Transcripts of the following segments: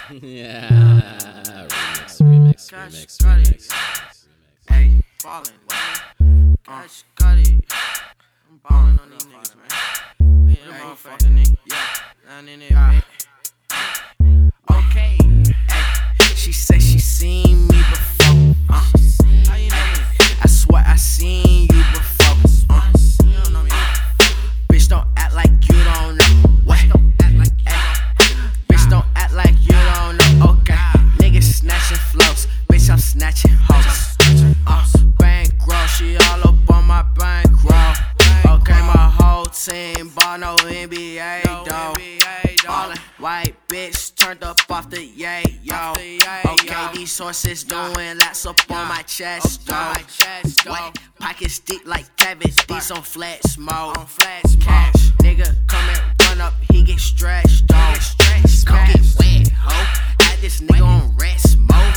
Yeah. Remix. Hey, ballin'. Gosh, got it. I'm ballin' on these niggas, man. We in the motherfucking nigga. Yeah, down in there, bitch. Okay. Hey, she say she seen me before. How you know me? I swear I seen you before. You don't know me. Bitch, don't act like you don't know. What? Bitch, don't act like you don't know. Okay. Niggas snatching flows. Bitch, I'm snatching hoes. Bankroll, she all up on my bankroll. Okay, my whole team ball no NBA though. Ballin', white bitch turned up off the yay, yo. Okay, these horses doing laps up on my chest, though. Wet pockets deep like cabbage, these on flex mode. Cash, nigga come and run up, he get stretched, though. Come get wet, ho. Had this nigga on rest mode.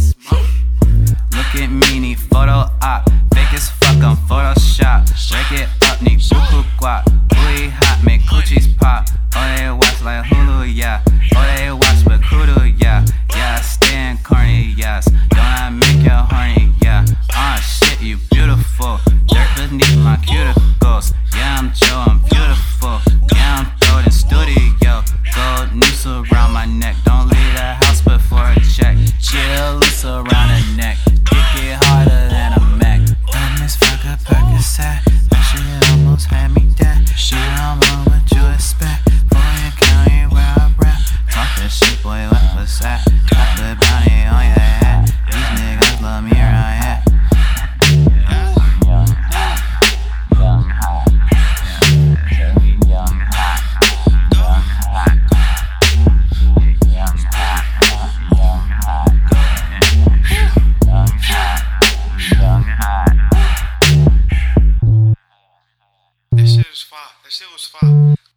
Look at me, need photo op. Fake as fuck, I'm Photoshop. Break it up, need buku guap. Booty hot, make coochies pop. Oh, they watch like Hulu, yeah. Oh, they watch but kudu, yeah. Yeah, staying corny, yes. Don't I make you horny, yeah. Shit, you beautiful. Dirt beneath my cuticles. Yeah, I'm Joe, I'm beautiful. Yeah, I'm throwed in studio. Gold noose around my neck. Don't leave the house before a check. Chill loose around the neck. Kick it harder than a Mac. Dumb as fuck a Percocet. That shit almost had me dead. Shit, I'm on what you expect. Fulton County where I rap. Talk that shit, boy, what was that? Got the bounty on your head. These niggas love me where I at. That shit was fire.